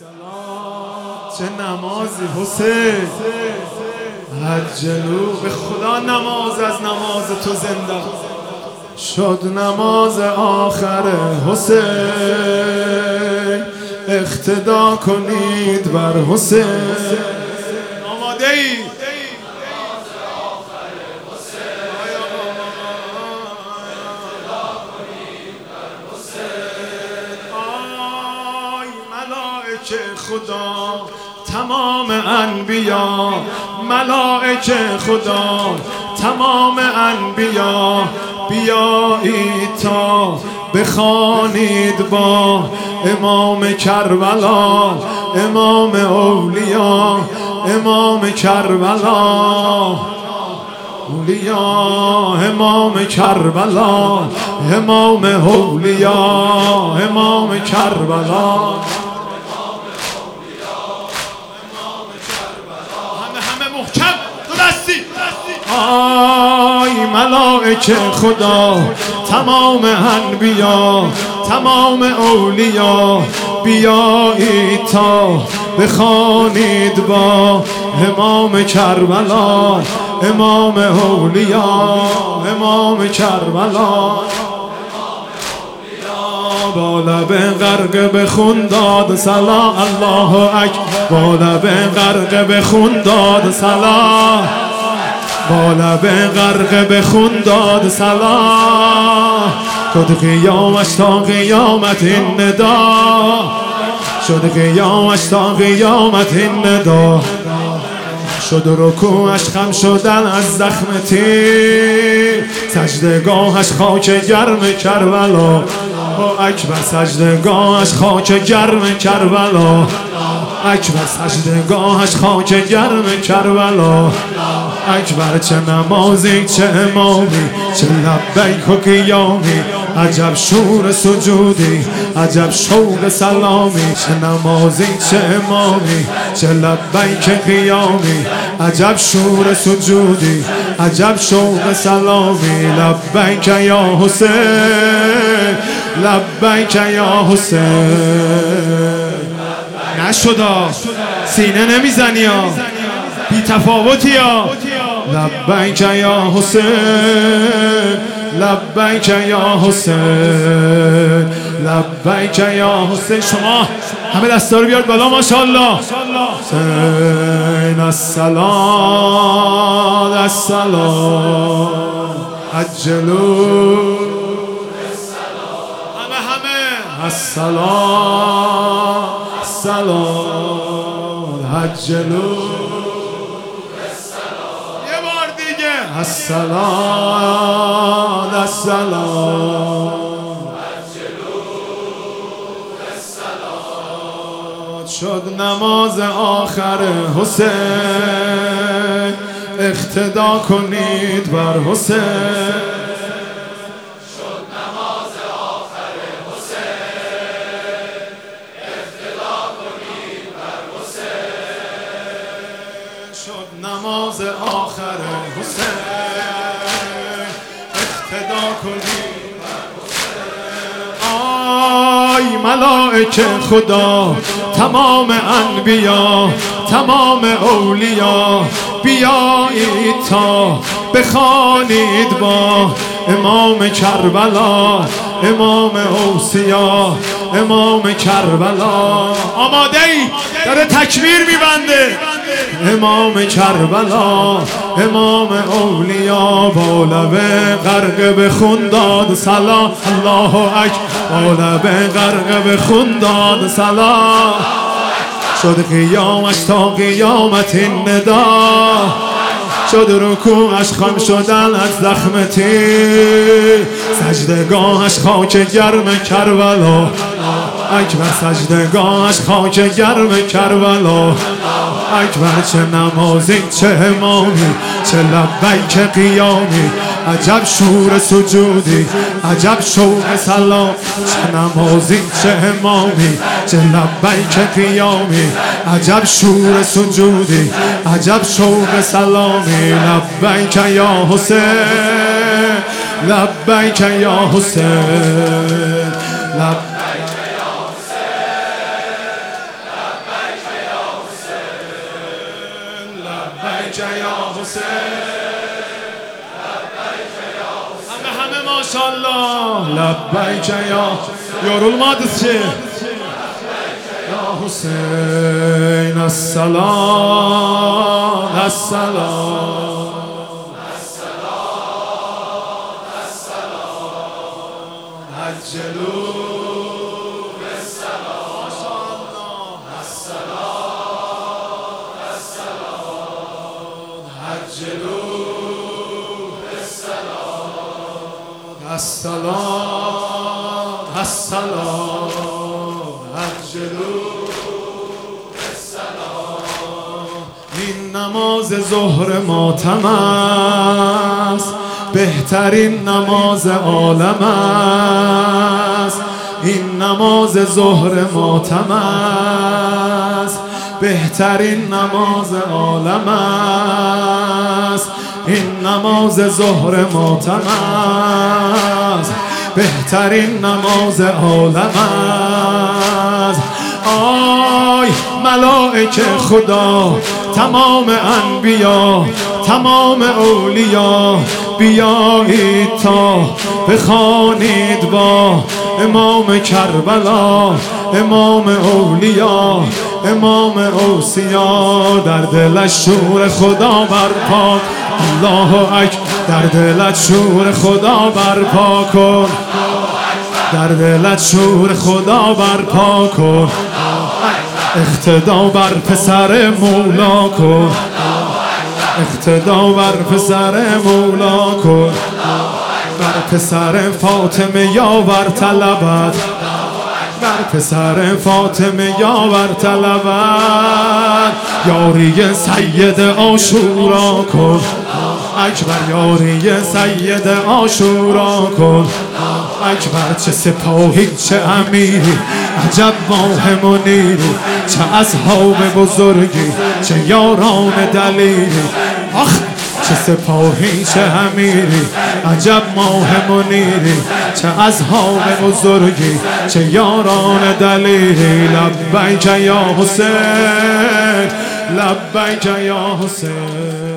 چه نمازی حسین، عجلو به خدا نماز از نماز تو زنده شد. نماز آخر حسین، اقتدا کنید بر حسین. آماده ای؟ خدا تمام انبیا، ملائکه خدا تمام انبیا، بیایید تا بخوانید با امام کربلا، امام اولیا، امام کربلا، اولیا، امام کربلا، امام اولیا، امام کربلا. آی ملائکه خدا تمام انبیا، تمام اولیا، بیایید تا بخوانید با امام کربلا، امام اولیا، امام کربلا. با لب غرق بخون داد صلا، الله اکبر. با لب غرق بخون داد صلا، با لب غرق بخون داد صلا. شد قیامش تا قیامت این ندا، شد قیامش تا قیامت این ندا. شد رکوعش خم شدن از زخم تیر، سجدگاهش خاک گرم کربلا. اکبر سجدگاهش خاک گرم کربلا، اکبر سجدگاهش خاک گرم کربلا. اکبر چه نمازی، چه امامی، چه لبیک و قیامی، عجب شور سجودی، عجب شوق سلامی. چه نمازی، چه امامی، چه لبیک قیامی، عجب شور سجودی، عجب شوق سلامی. لبیک یا حسین، لبیک یا حسین. نشدا سینه نمیزنی یا بی تفاوتی یا. لبیک یا حسین، لبیک یا حسین، لبیک یا حسین. شما همه دستا رو بیارد بالا ماشاءالله. حسین السلام، السلام، عجلو السلام، السلام، عجلو. یه بار دیگه السلام، السلام، عجلو السلام. شد نماز آخر حسین، اقتدا کنید بر حسین. نماز آخر حسین، اقتدا کنید بر حسین. آی ملائکه خدا تمام انبیا، تمام اولیا، بیایید تا بخوانید با امام کربلا، امام اوصیا، امام کربلا. آماده ای؟ داره تکبیر میبنده. امام کربلا، امام اولیا، با لب غرق بخون داد صلا، الله اکبر. با لب غرق بخون داد صلا. شد قیامش تا قیامت این ندا، شد رکوعش خم شدن از زخم تیر، سجدگاهش خاک گرم کربلا. اکبر سجدگاهش خاک گرم کربلا. اکبر چه نمازی، چه امامی، چه لبیک قیامی، عجب شور سجودی، عجب شوق سلام. چه نمازی، چه امامی، چه لبیک قیامی، عجب شور سجودی، عجب شوق سلامی. لبیک یا حسین، لبیک یا حسین، لبیک یا حسین، لبیک یا حسین همه ماشاءالله لبیک یا یارالمادس چه یا حسین السلام السلام عجلوا بالسلام السلام السلام عجلوا بالسلام السلام السلام عجلوا بالسلام این نماز ظهر ماتم است بهترین نماز عالم است این نماز ظهر ماتم است بهترین نماز عالم است این نماز ظهر ماتم است بهترین نماز عالم است آی ملائکه خدا تمام انبیا تمام اولیا بیایید تا بخوانید با امام کربلا امام اولیا امام اوصیا در دلش شور خدا برپا الله اکبر در دلت شور خدا برپا کن در دلت شور خدا برپا کن اقتدا بر پسر مولا کن اقتدا بر پسر مولا کن بر پسر فاطمه یاور طلبت بر پسر فاطمه یاور طلبت یاری سید عاشورا کن اکبر یاری سید عاشورا کن اکبر چه سپاهی چه امیری عجب ماه منیری چه اصحاب بزرگی چه یاران دلیری آخ چه سپاهی چه امیری عجب ماه منیری چه اصحاب بزرگی چه یاران دلیری لبیک یا حسین لبیک یا حسین